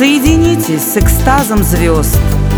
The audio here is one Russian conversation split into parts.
Соединитесь с экстазом звезд.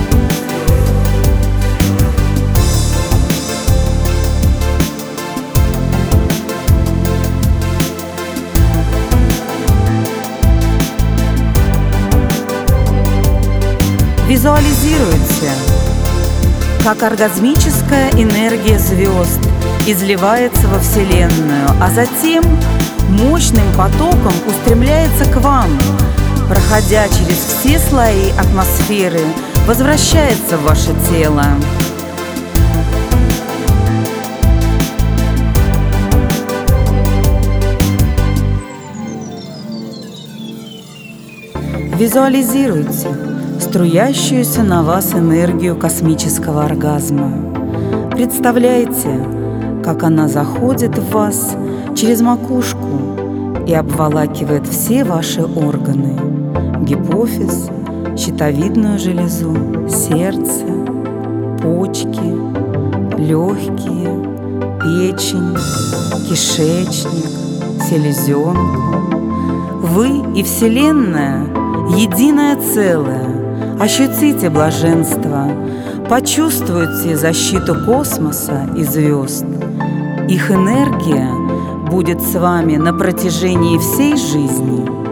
Визуализируйте, как оргазмическая энергия звезд изливается во Вселенную, а затем мощным потоком устремляется к вам, проходя через все слои атмосферы, возвращается в ваше тело. Визуализируйте струящуюся на вас энергию космического оргазма. Представляете, как она заходит в вас через макушку и обволакивает все ваши органы: гипофиз, щитовидную железу, сердце, почки, легкие, печень, кишечник, селезенку. Вы и Вселенная — единое целое. Ощутите блаженство, почувствуйте защиту космоса и звезд. Их энергия будет с вами на протяжении всей жизни.